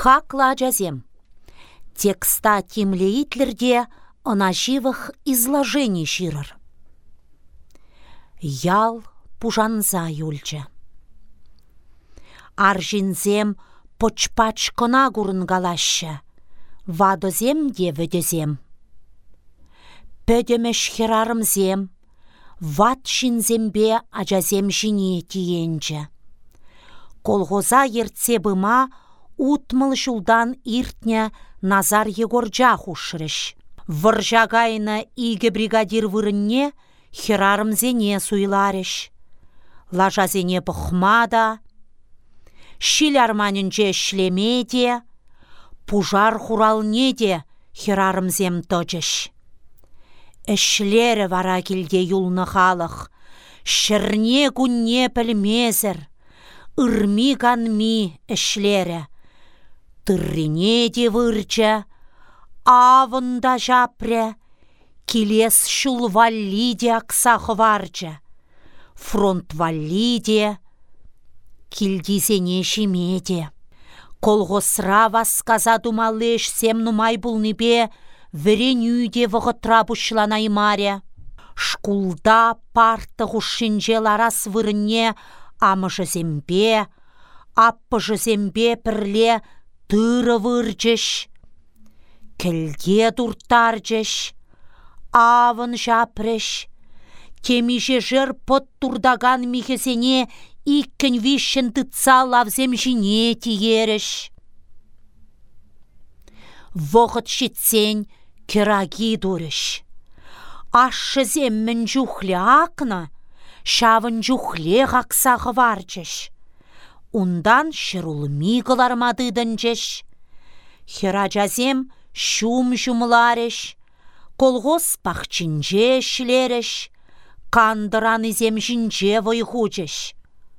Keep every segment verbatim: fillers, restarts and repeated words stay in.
Хакла ажазем. Текста темлеитлерде она живых изложений ширыр. Ял пужанза юльче. Аржинзем почпач кона гурынгалаща, вадозем де ведезем. Пөдемеш херарымзем, ват шинзембе ажазем жине тиенче. Колғоза ертсе быма утмыл жулдан иртне Назар Егоржа хушрыш. Выржагайна иге бригадир вырынне херарымзене суйларыш. Лажазене пұхмада, шилярманынче шлемеде, пужар хуралне де херарымзем точыш. Эшлері вара келде юлны халық, шырне күнне пілмезір, ырми канми эшлері. Тыррине де вырча, авында жапре, келес шул валлиде аксах варча, фронт валлиде, килдизене шимеде. Колғосра васказа думалеш сем нумай булныбе, веренюде вғытра бұшлана имаре. Шкулда парты ғушинже ларас вырне амыжы зембе, аппыжы зембе пірле тыры вырчыш. Келге туртарчыш, авын жапрыш, темиже жыр пот турдаган михесене иккен вишен тыца лавзем жине тиеріш. Вғыт шитсен кераги дурыш. Ашы земмін жухле ақна, шавын жухле ғақсағы варчыш. Ундан шырулми кылармадыдынчыш. Херажазем шум жумларыш, колғос пахчинже шлерыш, кандыран изем жинже войхучыш.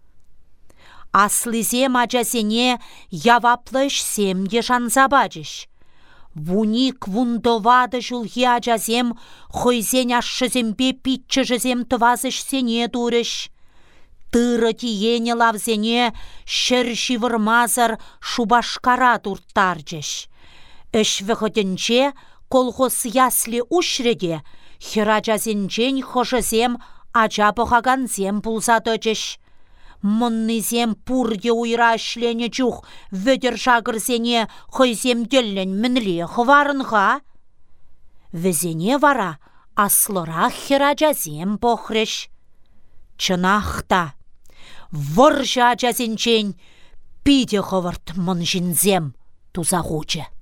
Аслызем ажасене яваплыш семге жанзабачыш. Вуник вундовады жулхи ажасем хойзен ашшызембе питчыжызем тывазыш сене дурыш. Тыры тиене лавзене шырши вырмазыр шубашкара турттарчыш. Эш вғытынче колхоз ясли ушреде херажазенчен хошызем ажа бұғаганзем пулзадычыш. Мұннызем пурде уйра шлене чух вөдір жагырзене хойзем деллен мінле хварынға. Візене вара аслыра херажазем похрыш. Чынақта, выржа жазенчен пиде хывырт мұн жінзем тузағучы.